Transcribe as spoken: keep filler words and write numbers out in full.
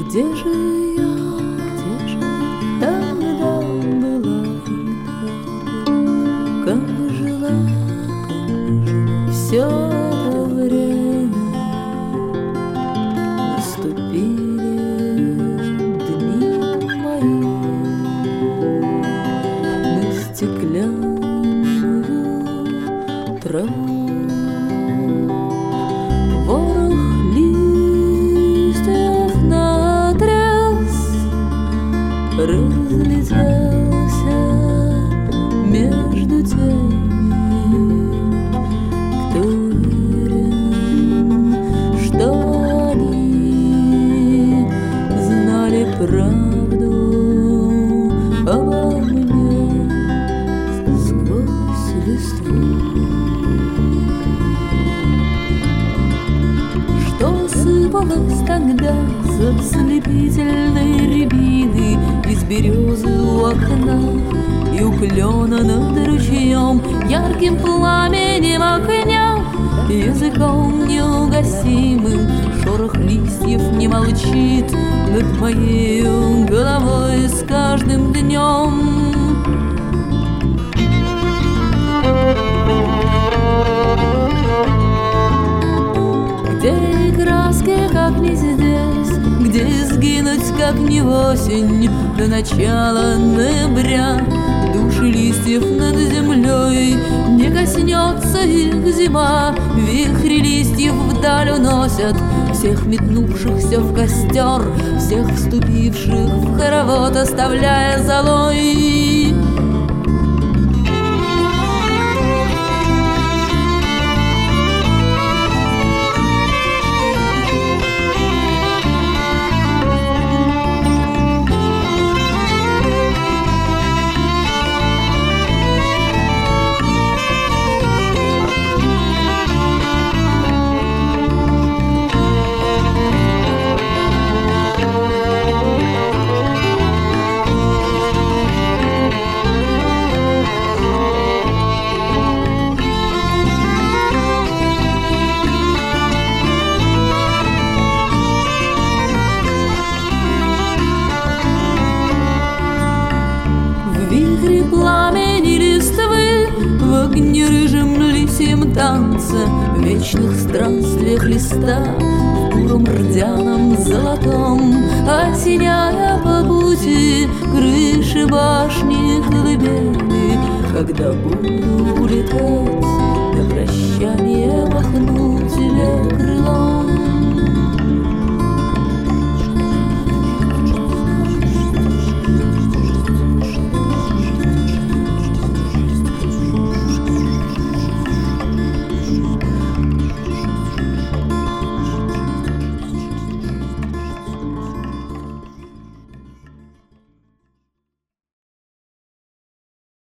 Где же я, где же тогда была, как жила все это время? Наступили дни мои на стеклянную траву. Ворох листьев наотрез разлетелся между теми, кто уверен, что они знали правду обо мне сквозь листву. Сыпалась тогда с ослепительной рябины из березы у окна и у клена над ручьем, ярким пламенем огня, языком неугасимым шорох листьев не молчит над моей головой с каждым днем. Где краски, как не здесь, где сгинуть, как не в осень, до начала ноября души листьев над землей не коснется их зима. Вихри листьев вдаль уносят всех метнувшихся в костер, всех вступивших в хоровод, оставляя золой. Вихри пламени листвы в огнерыжем лисьем танце, в вечных странствиях листа, в буром рдяном золотом, осеняя по пути крыши башни колыбели. Когда буду улетать, на прощание махну тебе крылом.